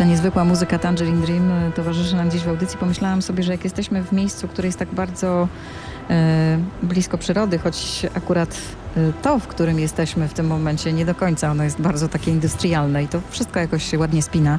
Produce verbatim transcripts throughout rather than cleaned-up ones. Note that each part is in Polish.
ta niezwykła muzyka Tangerine Dream towarzyszy nam dziś w audycji. Pomyślałam sobie, że jak jesteśmy w miejscu, które jest tak bardzo e, blisko przyrody, choć akurat e, to, w którym jesteśmy w tym momencie, nie do końca, ono jest bardzo takie industrialne i to wszystko jakoś się ładnie spina.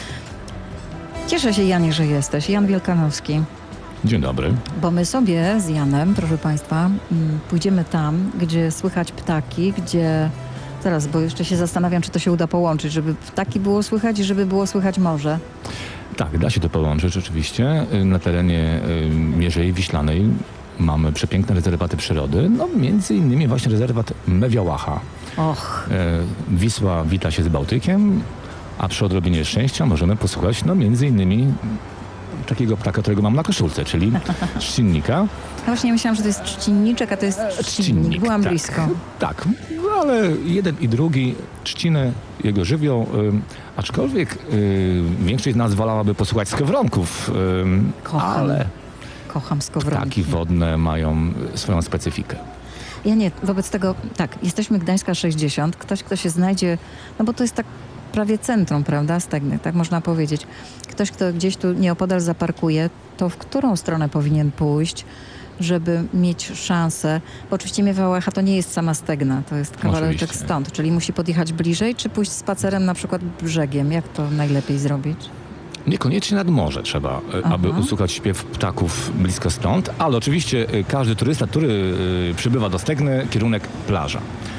Cieszę się, Janie, że jesteś. Jan Wielkanowski. Dzień dobry. Bo my sobie z Janem, proszę Państwa, pójdziemy tam, gdzie słychać ptaki, gdzie... Zaraz, bo jeszcze się zastanawiam, czy to się uda połączyć, żeby ptaki było słychać i żeby było słychać morze. Tak, da się to połączyć rzeczywiście. Na terenie Mierzei Wiślanej mamy przepiękne rezerwaty przyrody, no między innymi właśnie rezerwat Mewiałacha. Och. Wisła wita się z Bałtykiem, a przy odrobinie szczęścia możemy posłuchać, no między innymi takiego ptaka, którego mam na koszulce, czyli trzcinnika. Ja właśnie myślałam, że to jest trzcinniczek, a to jest trzcinnik. Byłam tak, blisko. Tak, no ale jeden i drugi trzcinę, jego żywioł, y, aczkolwiek y, większość z nas wolałaby posłuchać skowronków, y, Kocham. ale Kocham skowronki. ptaki wodne mają swoją specyfikę. Ja nie, wobec tego, tak, jesteśmy Gdańska sześćdziesiąt, ktoś, kto się znajdzie, no bo to jest tak prawie centrum, prawda, Stegny, tak można powiedzieć. Ktoś, kto gdzieś tu nieopodal zaparkuje, to w którą stronę powinien pójść, żeby mieć szansę? Bo oczywiście Miewiałacha to nie jest sama Stegna, to jest kawałeczek Oczywiście. stąd, czyli musi podjechać bliżej, czy pójść spacerem na przykład brzegiem? Jak to najlepiej zrobić? Niekoniecznie nad morze trzeba, Aha. aby usłuchać śpiew ptaków blisko stąd, ale oczywiście każdy turysta, który przybywa do Stegny, kierunek plaża.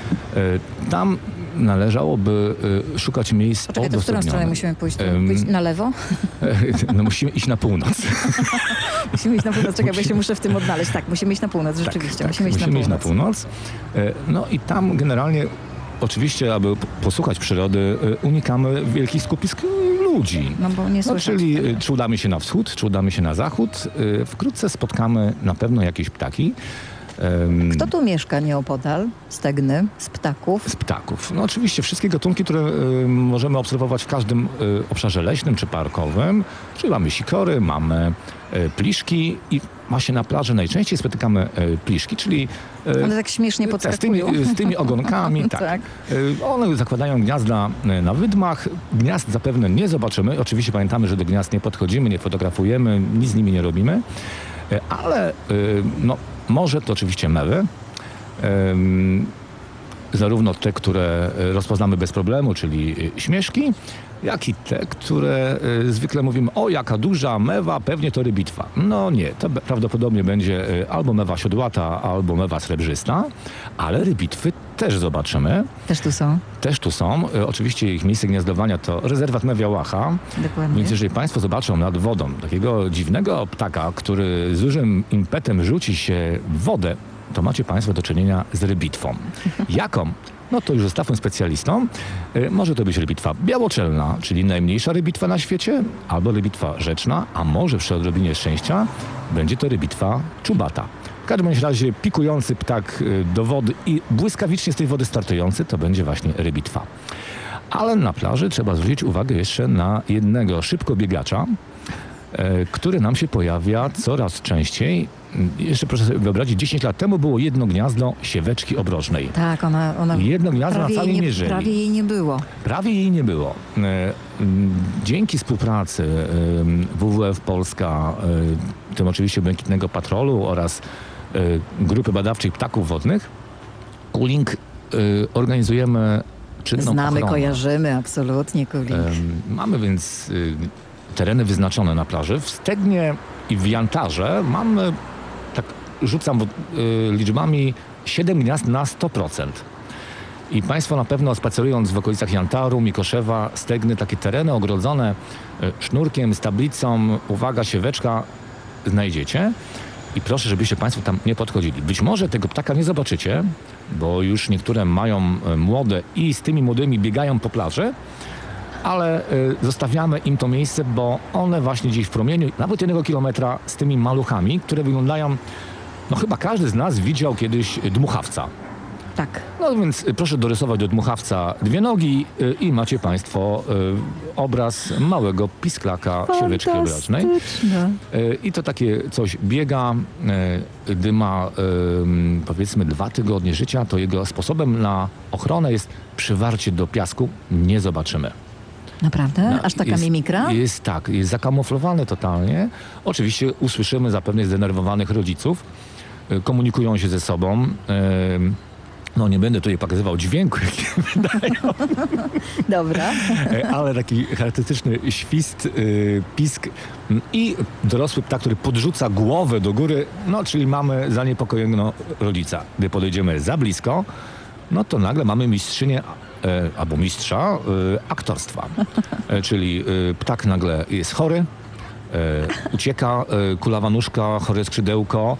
Tam należałoby szukać miejsc Poczekaj, to w którą stronę musimy pójść? Um, pójść na lewo? No musimy iść na północ. Musimy iść na północ, czekaj, bo ja się muszę w tym odnaleźć. Tak, musimy iść na północ, rzeczywiście. Tak, musimy, tak, iść, musimy na iść na północ. No i tam generalnie, oczywiście, aby posłuchać przyrody, unikamy wielkich skupisk ludzi. No bo nie No, słychać. czyli czy udamy się na wschód, czy udamy się na zachód. Wkrótce spotkamy na pewno jakieś ptaki. Kto tu mieszka nieopodal Stegny z ptaków? Z ptaków. No oczywiście wszystkie gatunki, które y, możemy obserwować w każdym y, obszarze leśnym czy parkowym. Czyli mamy sikory, mamy y, pliszki i właśnie na plaży najczęściej spotykamy y, pliszki, czyli y, One tak śmiesznie podskakują. z tymi, z tymi ogonkami. tak. Tak. Y, one zakładają gniazda y, na wydmach. Gniazd zapewne nie zobaczymy. Oczywiście pamiętamy, że do gniazd nie podchodzimy, nie fotografujemy, nic z nimi nie robimy. Y, ale y, no może to oczywiście mewy, um, zarówno te, które rozpoznamy bez problemu, czyli śmieszki, jak i te, które y, zwykle mówimy, o jaka duża mewa, pewnie to rybitwa. No nie, to be- prawdopodobnie będzie y, albo mewa siodłata, albo mewa srebrzysta, ale rybitwy też zobaczymy. Też tu są. Też tu są. Y, oczywiście ich miejsce gniazdowania to rezerwat Mewiałacha. Dokładnie. Więc jeżeli Państwo zobaczą nad wodą takiego dziwnego ptaka, który z dużym impetem rzuci się w wodę, to macie Państwo do czynienia z rybitwą. Jaką? No to już zostawmy specjalistom. Y, może to być rybitwa białoczelna, czyli najmniejsza rybitwa na świecie, albo rybitwa rzeczna, a może przy odrobinie szczęścia będzie to rybitwa czubata. W każdym bądź razie pikujący ptak y, do wody i błyskawicznie z tej wody startujący to będzie właśnie rybitwa. Ale na plaży trzeba zwrócić uwagę jeszcze na jednego szybkobiegacza, e, który nam się pojawia coraz częściej. Jeszcze proszę sobie wyobrazić, dziesięć lat temu było jedno gniazdo sieweczki obrożnej. Tak, ona, ona Jedno gniazdo na prawie, całej jej nie, Mierzei. prawie jej nie było. Prawie jej nie było. E, m, Dzięki współpracy e, W W F Polska, e, tym oczywiście Błękitnego Patrolu oraz e, Grupy Badawczej Ptaków Wodnych, Kuling e, organizujemy czynną Znamy, ochronę. kojarzymy, absolutnie, Kuling. Em, Mamy więc y, tereny wyznaczone na plaży. W Stegnie i w Jantarze mamy, tak rzucam y, liczbami, siedem gniazd na sto procent. I Państwo na pewno spacerując w okolicach Jantaru, Mikoszewa, Stegny, takie tereny ogrodzone y, sznurkiem, z tablicą, uwaga, sieweczka, znajdziecie. I proszę, żebyście Państwo tam nie podchodzili. Być może tego ptaka nie zobaczycie, bo już niektóre mają e, młode i z tymi młodymi biegają po plaży, ale y, zostawiamy im to miejsce, bo one właśnie gdzieś w promieniu, nawet jednego kilometra z tymi maluchami, które wyglądają, no chyba każdy z nas widział kiedyś dmuchawca. Tak. No więc y, proszę dorysować do dmuchawca dwie nogi y, i macie Państwo y, obraz małego pisklaka sieweczki obrożnej. Fantastyczne. Y, I to takie coś biega, y, gdy ma y, powiedzmy dwa tygodnie życia, to jego sposobem na ochronę jest przywarcie do piasku. Nie zobaczymy. Naprawdę? No, Aż taka jest, mimikra? Jest tak, jest zakamuflowane totalnie. Oczywiście usłyszymy zapewne zdenerwowanych rodziców, y, komunikują się ze sobą. Y, No nie będę tutaj pokazywał dźwięku, jakie wydają, Dobra. ale taki charakterystyczny świst, y, pisk i dorosły ptak, który podrzuca głowę do góry, no czyli mamy zaniepokojonego rodzica. Gdy podejdziemy za blisko, no to nagle mamy mistrzynię e, albo mistrza e, aktorstwa. E, czyli e, ptak nagle jest chory, e, ucieka, e, kulawa nóżka, chore skrzydełko.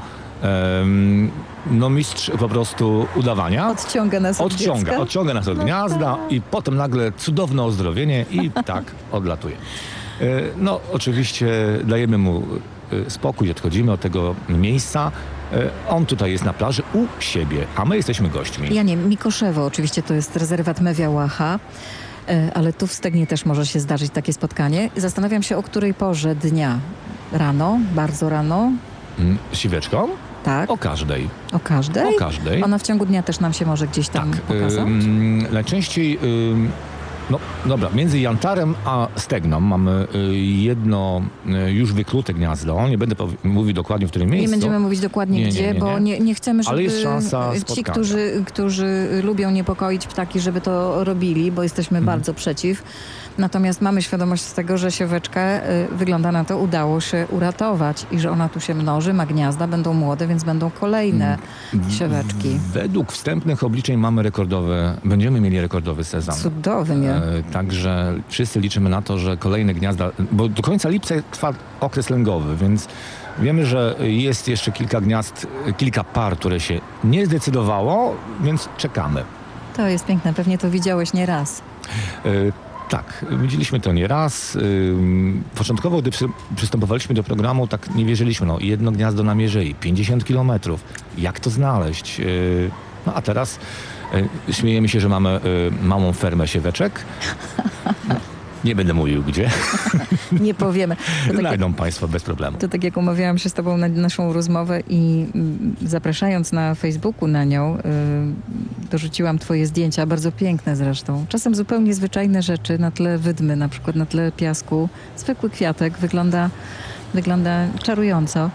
Em, no mistrz po prostu udawania Odciąga nas od odciąga, dziecka. odciąga nas od No gniazda tak. i potem nagle cudowne ozdrowienie i tak odlatuje. E, No oczywiście dajemy mu e, spokój, odchodzimy od tego miejsca. E, On tutaj jest na plaży u siebie, a my jesteśmy gośćmi. Ja nie, Mikoszewo oczywiście to jest rezerwat Mewiałacha, e, ale tu w Stegnie też może się zdarzyć takie spotkanie. Zastanawiam się, o której porze dnia. Rano, bardzo rano, Mm, Z siweczką? tak? O każdej. O każdej? O każdej. Ona w ciągu dnia też nam się może gdzieś tam Tak. pokazać? ym, najczęściej, ym, no dobra, między Jantarem a Stegną mamy y, jedno y, już wyklute gniazdo. Nie będę powi- mówił dokładnie, w którym Nie miejscu. będziemy mówić dokładnie Nie, nie, gdzie, nie, bo nie. nie, nie chcemy, żeby Ale jest szansa ci, spotkania. którzy, którzy lubią niepokoić ptaki, żeby to robili, bo jesteśmy Mhm. bardzo przeciw. Natomiast mamy świadomość z tego, że sieweczkę, y, wygląda na to, udało się uratować i że ona tu się mnoży, ma gniazda, będą młode, więc będą kolejne sieweczki. Według wstępnych obliczeń mamy rekordowe, będziemy mieli rekordowy sezon. Cudownie. E, Także wszyscy liczymy na to, że kolejne gniazda, bo do końca lipca trwa okres lęgowy, więc wiemy, że jest jeszcze kilka gniazd, kilka par, które się nie zdecydowało, więc czekamy. To jest piękne, pewnie to widziałeś nie raz. E, Tak, widzieliśmy to nieraz. Ym, Początkowo, gdy przy- przystępowaliśmy do programu, tak nie wierzyliśmy. No, jedno gniazdo na mierzei, pięćdziesiąt kilometrów. Jak to znaleźć? Yy, No a teraz yy, śmiejemy się, że mamy yy, małą fermę sieweczek. No, nie będę mówił gdzie. Nie powiemy. To tak, jak, Znajdą Państwo bez problemu. to tak jak umawiałam się z tobą na naszą rozmowę i mm, zapraszając na Facebooku na nią, y, dorzuciłam twoje zdjęcia, bardzo piękne zresztą. Czasem zupełnie zwyczajne rzeczy na tle wydmy, na przykład na tle piasku. Zwykły kwiatek wygląda, wygląda czarująco.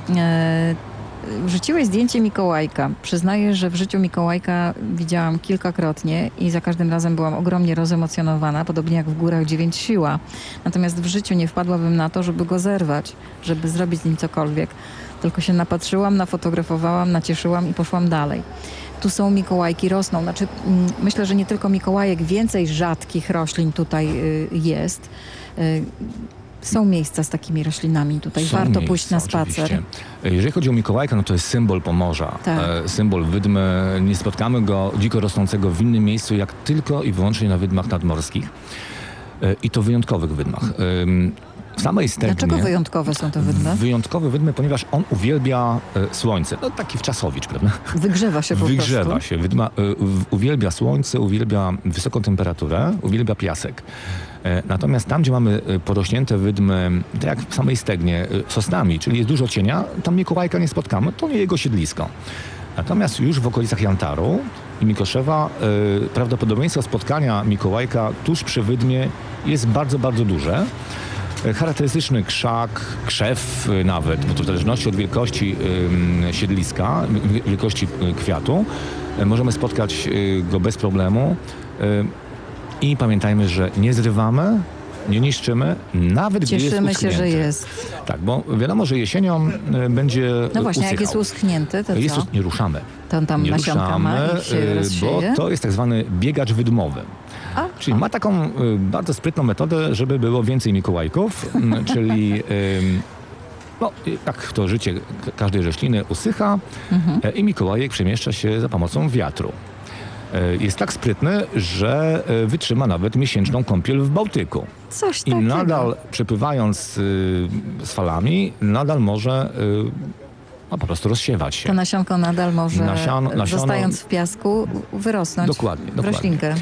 E, Wrzuciłeś zdjęcie Mikołajka. Przyznaję, że w życiu Mikołajka widziałam kilkakrotnie i za każdym razem byłam ogromnie rozemocjonowana, podobnie jak w Górach Dziewięć Siła. Natomiast w życiu nie wpadłabym na to, żeby go zerwać, żeby zrobić z nim cokolwiek. Tylko się napatrzyłam, nafotografowałam, nacieszyłam i poszłam dalej. Tu są Mikołajki, rosną. Znaczy, mm, myślę, że nie tylko Mikołajek, więcej rzadkich roślin tutaj y, jest. Y, Są miejsca z takimi roślinami tutaj. Są Warto miejsca, pójść na spacer. oczywiście. Jeżeli chodzi o Mikołajka, no to jest symbol Pomorza. Tak. E, symbol wydmy. Nie spotkamy go dziko rosnącego w innym miejscu, jak tylko i wyłącznie na wydmach nadmorskich. E, I to wyjątkowych wydmach. Ym, W samej Stegnie... Dlaczego wyjątkowe są te wydmy? Wyjątkowe wydmy, ponieważ on uwielbia e, słońce. No taki wczasowicz, prawda? Wygrzewa się po Wygrzewa prostu. się. Wydma, e, w- uwielbia słońce, uwielbia wysoką temperaturę, uwielbia piasek. E, Natomiast tam, gdzie mamy e, porośnięte wydmy, tak jak w samej Stegnie, e, sosnami, czyli jest dużo cienia, tam Mikołajka nie spotkamy, to nie jego siedlisko. Natomiast już w okolicach Jantaru i Mikoszewa e, prawdopodobieństwo spotkania Mikołajka tuż przy wydmie jest bardzo, bardzo duże. E, Charakterystyczny krzak, krzew e, nawet, bo to w zależności od wielkości e, siedliska, wi- wielkości e, kwiatu, e, możemy spotkać e, go bez problemu. E, I pamiętajmy, że nie zrywamy, nie niszczymy, nawet gdy jest Cieszymy się, uschnięty. że jest. Tak, bo wiadomo, że jesienią e, będzie No właśnie, usychał. jak jest uschnięty, to Jest co? us- nie ruszamy. To on tam Nie nasionka ma ruszamy, i się e, bo rozsieje? to jest tak zwany biegacz wydmowy. A, Czyli ma taką y, bardzo sprytną metodę, żeby było więcej Mikołajków, m, czyli ym, no, y, tak to życie k- każdej rośliny usycha Mhm. e, i Mikołajek przemieszcza się za pomocą wiatru. E, Jest tak sprytny, że e, wytrzyma nawet miesięczną kąpiel w Bałtyku. coś I takiego. nadal przepływając y, z falami, nadal może y, no, po prostu rozsiewać się. To nasionko nadal może, Nasion- nasiono- zostając w piasku, wyrosnąć Dokładnie, w dokładnie. roślinkę.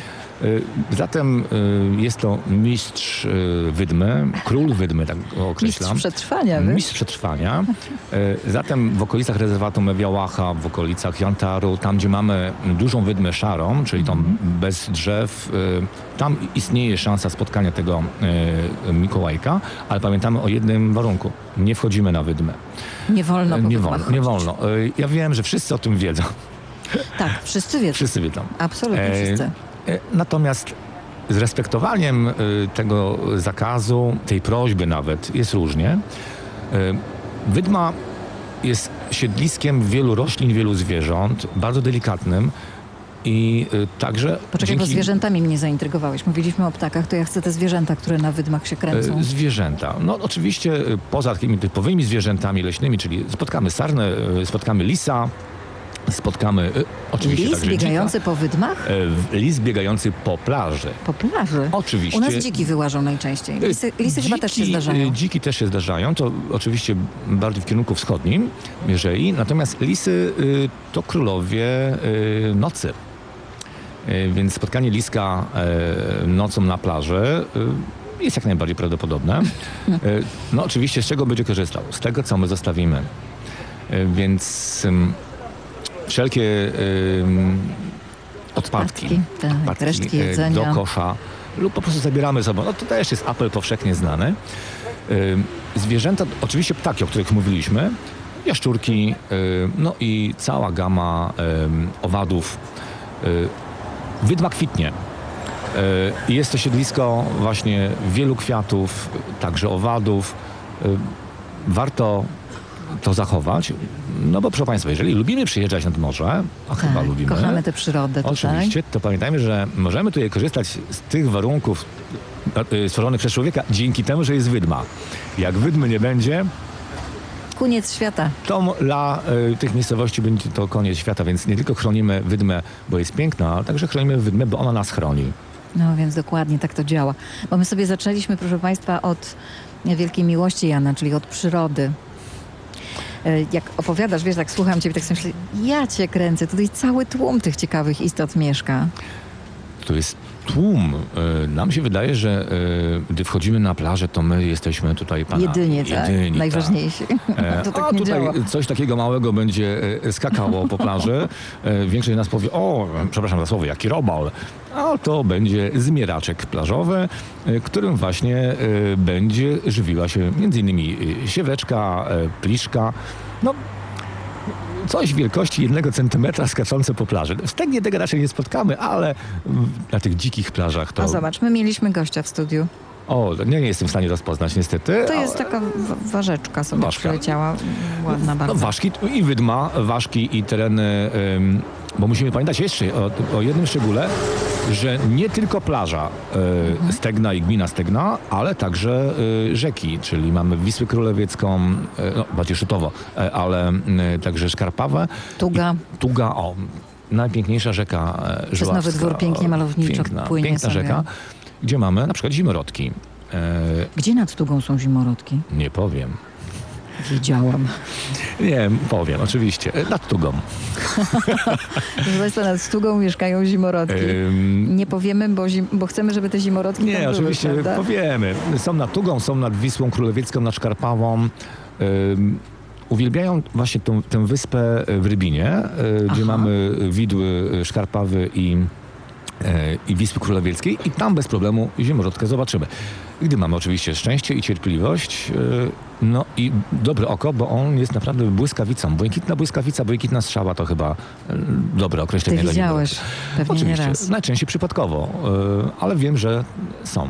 Y, Zatem y, jest to mistrz y, wydmy, król wydmy, tak go określam. Mistrz przetrwania, wiesz? Mistrz przetrwania. Y, Zatem w okolicach rezerwatu Mewiałacha, w okolicach Jantaru, tam gdzie mamy dużą wydmę szarą, czyli tą bez drzew, y, tam istnieje szansa spotkania tego y, Mikołajka, ale pamiętamy o jednym warunku. Nie wchodzimy na wydmę. Nie wolno po Nie wydmach wolno, nie chodzić. wolno. Y, Ja wiem, że wszyscy o tym wiedzą. Tak, wszyscy wiedzą. Wszyscy wiedzą. Absolutnie E, wszyscy. e, Natomiast z respektowaniem y, tego zakazu, tej prośby nawet, jest różnie. Y, Wydma jest siedliskiem wielu roślin, wielu zwierząt, bardzo delikatnym i y, także Poczekaj, bo dzięki zwierzętami mnie zaintrygowałeś. Mówiliśmy o ptakach, to ja chcę te zwierzęta, które na wydmach się kręcą. y, zwierzęta. No oczywiście y, poza takimi typowymi zwierzętami leśnymi, czyli spotkamy sarnę, y, spotkamy lisa, spotkamy y, oczywiście Lis także biegający dzika, po wydmach? y, lis biegający po plaży. Po plaży. Oczywiście. U nas dziki wyłażą najczęściej. Lisy, lisy chyba też się Dziki, zdarzają. y, Dziki też się zdarzają, to oczywiście bardziej w kierunku wschodnim, jeżeli. Natomiast lisy y, to królowie y, nocy. Y, Więc spotkanie liska y, nocą na plaży y, jest jak najbardziej prawdopodobne. Y, No oczywiście z czego będzie korzystał? Z tego, co my zostawimy. Y, Więc ym, wszelkie ym, odpadki, Odpadki, tak, resztki y, jedzenia. do kosza lub po prostu zabieramy sobą. No to też jest apel powszechnie znany. Y, Zwierzęta, oczywiście ptaki, o których mówiliśmy, jaszczurki, y, no i cała gama y, owadów. Y, Wydma kwitnie. Y, Jest to siedlisko właśnie wielu kwiatów, także owadów. Y, Warto to zachować, no bo proszę Państwa, jeżeli lubimy przyjeżdżać nad morze, a chyba Tak, lubimy, kochamy tę przyrodę tutaj. oczywiście, to pamiętajmy, że możemy tutaj korzystać z tych warunków y, stworzonych przez człowieka dzięki temu, że jest wydma. Jak wydmy nie będzie, Koniec świata. to dla y, tych miejscowości będzie to koniec świata, więc nie tylko chronimy wydmę, bo jest piękna, ale także chronimy wydmę, bo ona nas chroni. No więc dokładnie tak to działa. Bo my sobie zaczęliśmy, proszę Państwa, od wielkiej miłości Jana, czyli od przyrody. E, Jak opowiadasz, wiesz, tak słucham Ciebie, tak sobie myślę, ja Cię kręcę, tutaj cały tłum tych ciekawych istot mieszka. To jest tłum. Y, Nam się wydaje, że y, gdy wchodzimy na plażę, to my jesteśmy tutaj pana. Jedynie, tak? Jedyni, Najważniejsi. E, To tak A nie tutaj działa. coś takiego małego będzie e, skakało po plaży. E, Większość z nas powie, o, przepraszam za słowo, jaki robal. A to będzie zmieraczek plażowy, e, którym właśnie e, będzie żywiła się między innymi e, sieweczka, e, pliszka. No, coś wielkości jednego centymetra skaczące po plaży. W Stegnie tego raczej nie spotkamy, ale w- na tych dzikich plażach to... A zobacz, my mieliśmy gościa w studiu. O, nie, nie jestem w stanie rozpoznać niestety. To ale- jest taka wa- warzeczka sobie Ważka. przyleciała. Ładna bardzo. No, ważki i wydma, ważki i tereny, ym, bo musimy pamiętać jeszcze o, o jednym szczególe, że nie tylko plaża y, Stegna i gmina Stegna, ale także y, rzeki, czyli mamy Wisłę Królewiecką, y, no, bardziej szytowo, y, ale y, także Szkarpawę. Tuga. I Tuga, o, najpiękniejsza rzeka y, Przez Żuławska. Nowy Dwór pięknie, malowniczo piękna, płynie piękna sobie. rzeka, gdzie mamy na przykład zimorodki. Y, Gdzie nad Tugą są zimorodki? nie powiem. Wiedziałam. Nie, powiem, oczywiście. Nad Tugą. Proszę Państwa, nad Tugą mieszkają zimorodki. Ym, Nie powiemy, bo, zim, bo chcemy, żeby te zimorodki Nie, tam były, oczywiście prawda? powiemy. Są nad Tugą, są nad Wisłą Królewiecką, nad Szkarpawą. Ym, uwielbiają właśnie tą, tę wyspę w Rybinie, y, gdzie mamy widły Szkarpawy i, y, i Wisły Królewieckiej i tam bez problemu zimorodkę zobaczymy. Gdy mamy oczywiście szczęście i cierpliwość, y, no i dobre oko, bo on jest naprawdę błyskawicą. Błękitna błyskawica, błękitna strzała to chyba y, dobre określenie. Ty dla widziałeś zimorodki. pewnie nie Oczywiście, raz. najczęściej przypadkowo, y, ale wiem, że są.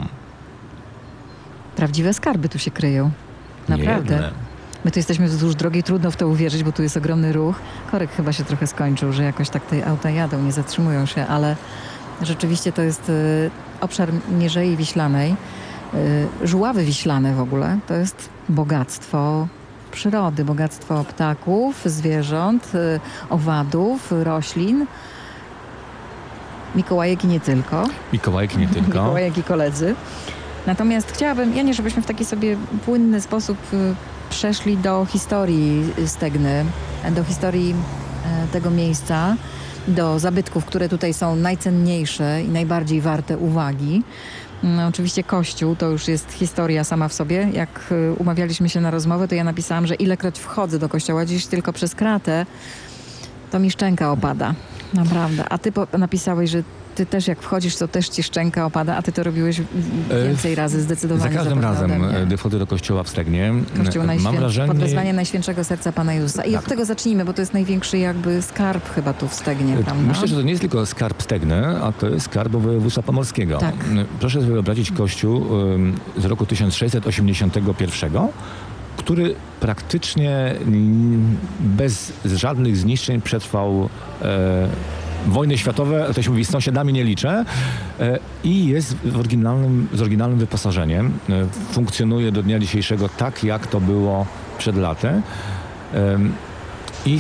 Prawdziwe skarby tu się kryją. Naprawdę. Niejedne. My tu jesteśmy wzdłuż drogi, trudno w to uwierzyć, bo tu jest ogromny ruch. Korek chyba się trochę skończył, że jakoś tak te auta jadą, nie zatrzymują się, ale rzeczywiście to jest y, obszar Mierzei Wiślanej. Y, Żuławy Wiślane w ogóle to jest bogactwo przyrody, bogactwo ptaków, zwierząt, y, owadów, roślin. Mikołajek i nie tylko. Mikołajki nie tylko. Mikołajek i koledzy. Natomiast chciałabym, ja nie, żebyśmy w taki sobie płynny sposób y, przeszli do historii Stegny, do historii e, tego miejsca. do zabytków, które tutaj są najcenniejsze i najbardziej warte uwagi. No, oczywiście Kościół to już jest historia sama w sobie. Jak y, umawialiśmy się na rozmowę, to ja napisałam, że ilekroć wchodzę do kościoła, dziś tylko przez kratę, to mi szczęka opada. Naprawdę. A ty po- napisałeś, że ty też jak wchodzisz, to też ci szczęka opada, a ty to robiłeś więcej razy zdecydowanie. Za każdym zapewne ode razem, mnie. gdy wchodzę do kościoła w Stegnie, Kościół mam najświę... wrażenie... pod wezwaniem Najświętszego Serca Pana Jezusa. I Tak. od tego zacznijmy, bo to jest największy jakby skarb chyba tu w Stegnie, prawda? Myślę, że to nie jest tylko skarb Stegny, a to jest skarb województwa pomorskiego. Tak. Proszę sobie wyobrazić kościół ym, z roku tysiąc sześćset osiemdziesiątego pierwszego, który praktycznie mm, bez żadnych zniszczeń przetrwał e, wojny światowe, to się mówi, z sąsiadami nie liczę, e, i jest w oryginalnym, z oryginalnym wyposażeniem. E, funkcjonuje do dnia dzisiejszego tak, jak to było przed laty. E, I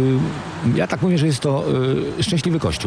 y, ja tak mówię, że jest to y, szczęśliwy kościół.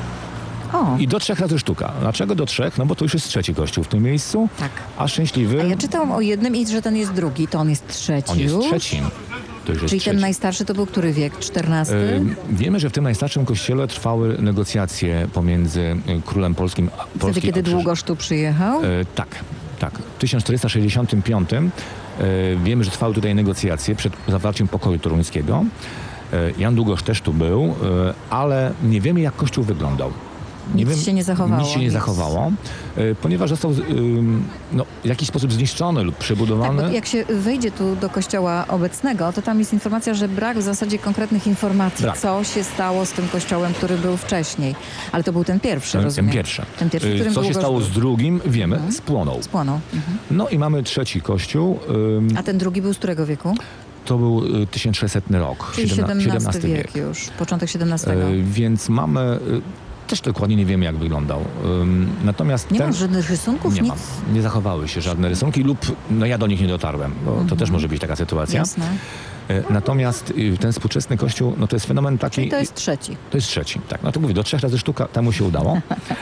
O, I do trzech razy sztuka. Dlaczego do trzech? No bo to już jest trzeci kościół w tym miejscu, tak. a szczęśliwy A ja czytałam o jednym i że ten jest drugi, to on jest trzeci on jest już? trzecim. To już jest Czyli trzeci. ten najstarszy to był który wiek? czternasty? Y, Wiemy, że w tym najstarszym kościele trwały negocjacje pomiędzy y, królem polskim a Wtedy, polskim kiedy a krzyż- Długosz tu przyjechał? Y, Tak, tak. W tysiąc czterysta sześćdziesiątym piątym y, wiemy, że trwały tutaj negocjacje przed zawarciem pokoju toruńskiego. Y, Jan Długosz też tu był, y, ale nie wiemy, jak kościół wyglądał. Nic się nie zachowało, Nic się nie nic. zachowało, y, ponieważ został y, no, w jakiś sposób zniszczony lub Tak, przebudowany. bo jak się wejdzie tu do kościoła obecnego, to tam jest informacja, że brak w zasadzie konkretnych informacji, Brak. co się stało z tym kościołem, który był wcześniej. Ale to był ten pierwszy, Ten, rozumiem. ten pierwszy. Ten pierwszy, w Y, którym Co się Długosz stało był. z drugim, wiemy, spłonął. Spłonął. Mhm. No i mamy trzeci kościół. ym, A ten drugi był z którego wieku? To był y, tysiąc sześćsetny rok, Czyli siedemna- siedemnasty wiek już, początek siedemnastego. Y, Więc mamy... y, Też dokładnie nie wiemy, jak wyglądał. Ym, Natomiast Nie ten... ma żadnych rysunków, nie nic? ma. Nie zachowały się żadne rysunki lub no ja do nich nie dotarłem, bo to też może być taka sytuacja. Jasne. Y, Natomiast y, ten współczesny kościół, no to jest fenomen taki... Czyli to jest trzeci. To jest trzeci, tak. No to mówię, do trzech razy sztuka temu się udało.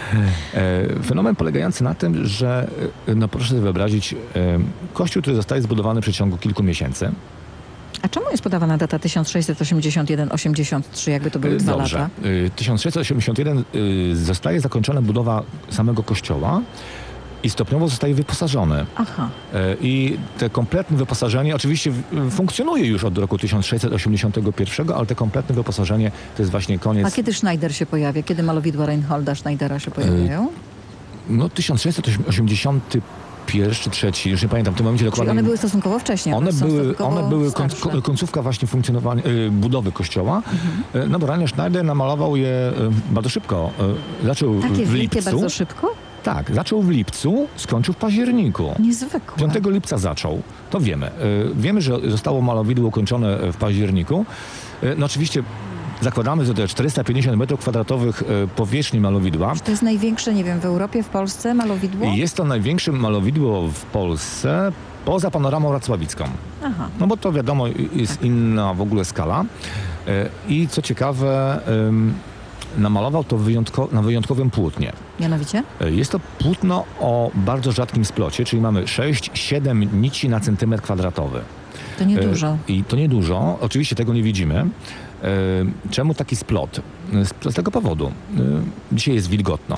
E, Fenomen polegający na tym, że e, no proszę sobie wyobrazić, e, kościół, który zostaje zbudowany w przeciągu kilku miesięcy. A czemu jest podawana data tysiąc sześćset osiemdziesiąt jeden osiemdziesiąt trzy, jakby to były E, dwa Dobrze. lata? E, tysiąc sześćset osiemdziesiąt jeden e, zostaje zakończona budowa samego kościoła i stopniowo zostaje wyposażony. Aha. E, I te kompletne wyposażenie oczywiście w- funkcjonuje już od roku tysiąc sześćset osiemdziesiątego pierwszego, ale te kompletne wyposażenie to jest właśnie A koniec... kiedy Schneider się pojawia? Kiedy malowidła Reinholda Schneidera się pojawiają? No tysiąc sześćset osiemdziesiąty pierwszy, trzeci, już nie pamiętam w tym momencie Czyli dokładnie. one były stosunkowo wcześniej. One są były, stosunkowo one były koń, starsze. końcówka właśnie funkcjonowania, y, budowy kościoła. Mhm. Y, No bo Rainer Schneider namalował je y, bardzo szybko. Y, Zaczął Takie w wielkie, lipcu. bardzo szybko? Tak, zaczął w lipcu, skończył w październiku. Niezwykłe. piątego lipca zaczął, to wiemy. Y, Wiemy, że zostało malowidło ukończone w październiku. Y, No oczywiście zakładamy, że te czterysta pięćdziesiąt metrów kwadratowych y, powierzchni malowidła. To jest największe, nie wiem, w Europie, w Polsce malowidło? I jest to największe malowidło w Polsce poza panoramą racławicką. Aha. No bo to wiadomo, jest inna w ogóle skala. E, I co ciekawe, ym, namalował to wyjątko, na wyjątkowym płótnie. Mianowicie? E, Jest to płótno o bardzo rzadkim splocie, czyli mamy sześć siedem nici na centymetr kwadratowy. To niedużo. E, I to niedużo, oczywiście tego nie widzimy. E, Czemu taki splot? E, Z z tego powodu. E, Dzisiaj jest wilgotno.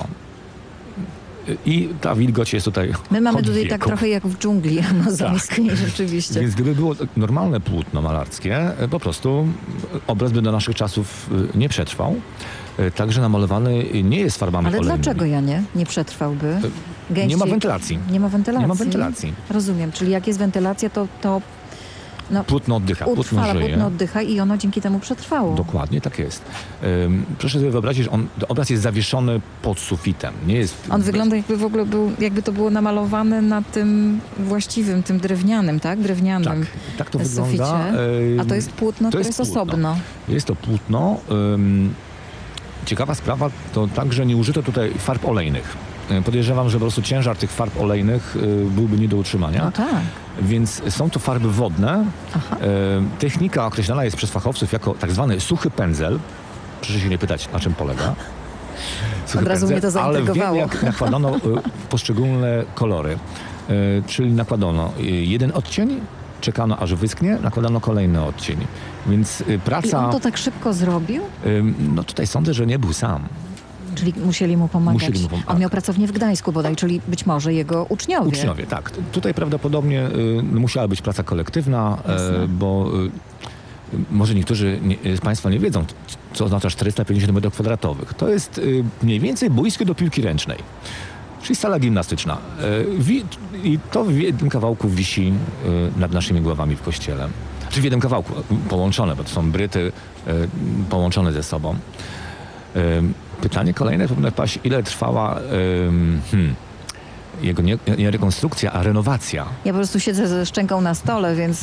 E, I ta wilgoć jest tutaj My mamy od tutaj wieków. tak trochę jak w dżungli amazońskiej, rzeczywiście. Więc gdyby było normalne płótno malarskie, e, po prostu e, obraz by do naszych czasów e, nie przetrwał. E, Także namalowany nie jest farbami Ale olejnymi. dlaczego ja nie? Nie przetrwałby? Gęściej- Nie ma wentylacji. Nie ma wentylacji. Nie ma wentylacji. Rozumiem, czyli jak jest wentylacja, to, to no, Płótno oddycha, płótno utrwala, żyje. płótno oddycha i ono dzięki temu przetrwało. Dokładnie tak jest. Ym, Proszę sobie wyobrazić, że on, obraz jest zawieszony pod sufitem. Nie jest... On wygląda jakby w ogóle był, jakby to było namalowane na tym właściwym, tym drewnianym, tak? Drewnianym Tak, tak to suficie. wygląda. Ym, A to jest płótno, to które jest jest płótno. osobno. Jest to płótno. Ym, Ciekawa sprawa to także nie użyto tutaj farb olejnych. Y, Podejrzewam, że po prostu ciężar tych farb olejnych y, byłby nie do utrzymania. No tak. Więc są to farby wodne. Aha. Y, Technika określana jest przez fachowców jako tak zwany suchy pędzel. Proszę się nie pytać, na czym polega. Suchy Od razu mnie to ale zaintrygowało. wiem, jak nakładano y, poszczególne kolory. Y, Czyli nakładano y, jeden odcień czekano aż wyschnie, nakładano kolejny odcień. Więc y, I praca... on to tak szybko zrobił? Ym, no tutaj sądzę, że nie był sam. Czyli musieli mu pomagać. Musieli mu pomagać. On miał pracownię w Gdańsku bodaj, czyli być może jego uczniowie. Uczniowie, tak. T- Tutaj prawdopodobnie y, musiała być praca kolektywna, Jasne. e, bo y, może niektórzy nie, z Państwa nie wiedzą, c- co oznacza czterysta pięćdziesiąt metrów kwadratowych. To jest y, mniej więcej boisko do piłki ręcznej, czyli sala gimnastyczna. E, wi- I to w jednym kawałku wisi y, nad naszymi głowami w kościele. Czy w jednym kawałku, y, połączone, bo to są bryty y, połączone ze sobą. Ym, Pytanie kolejne powinno paść, ile trwała ym, hmm, jego nie, nie rekonstrukcja, a renowacja. Ja po prostu siedzę ze szczęką na stole, więc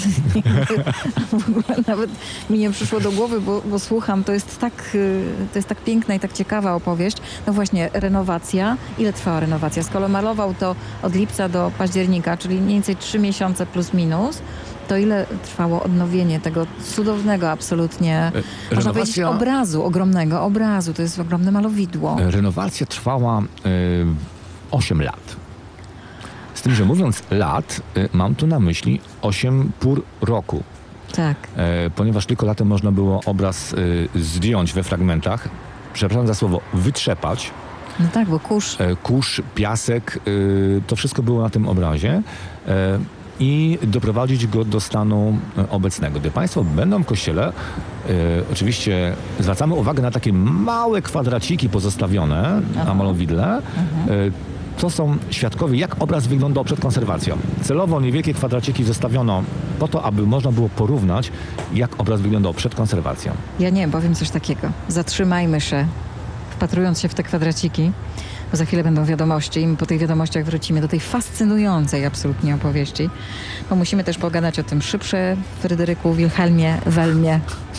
w ogóle nawet mi nie przyszło do głowy, bo, bo słucham, to jest, tak, y, to jest tak piękna i tak ciekawa opowieść. No właśnie, renowacja. Ile trwała renowacja? Skoro malował to od lipca do października, czyli mniej więcej trzy miesiące plus minus, to ile trwało odnowienie tego cudownego absolutnie, można powiedzieć, Renowacja, obrazu, ogromnego obrazu. To jest ogromne malowidło. renowacja trwała y, osiem lat. Z tym, że mówiąc lat, y, mam tu na myśli osiem pór roku. Tak. E, ponieważ tylko latem można było obraz y, zdjąć we fragmentach, przepraszam za słowo, wytrzepać. No tak, bo kurz. E, kurz, piasek, y, to wszystko było na tym obrazie e, i doprowadzić go do stanu e, obecnego. Gdy Państwo będą w kościele, e, oczywiście zwracamy uwagę na takie małe kwadraciki pozostawione Aha. na malowidle. E, to są świadkowie, jak obraz wyglądał przed konserwacją. Celowo niewielkie kwadraciki zostawiono po to, aby można było porównać, jak obraz wyglądał przed konserwacją. Ja nie wiem, powiem coś takiego. Zatrzymajmy się, wpatrując się w te kwadraciki, bo za chwilę będą wiadomości i my po tych wiadomościach wrócimy do tej fascynującej absolutnie opowieści, bo musimy też pogadać o tym szybsze Fryderyku Wilhelmie Welmie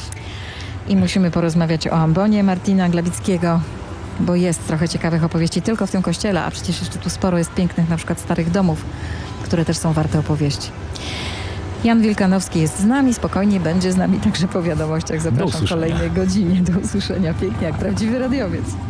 i musimy porozmawiać o ambonie Martina Glawickiego, bo jest trochę ciekawych opowieści tylko w tym kościele, a przecież jeszcze tu sporo jest pięknych na przykład starych domów, które też są warte opowieści. Jan Wilkanowski jest z nami, spokojnie będzie z nami także po wiadomościach. Zapraszam w usłyszenia. kolejnej godzinie. Do usłyszenia. Pięknie, jak prawdziwy radiowiec.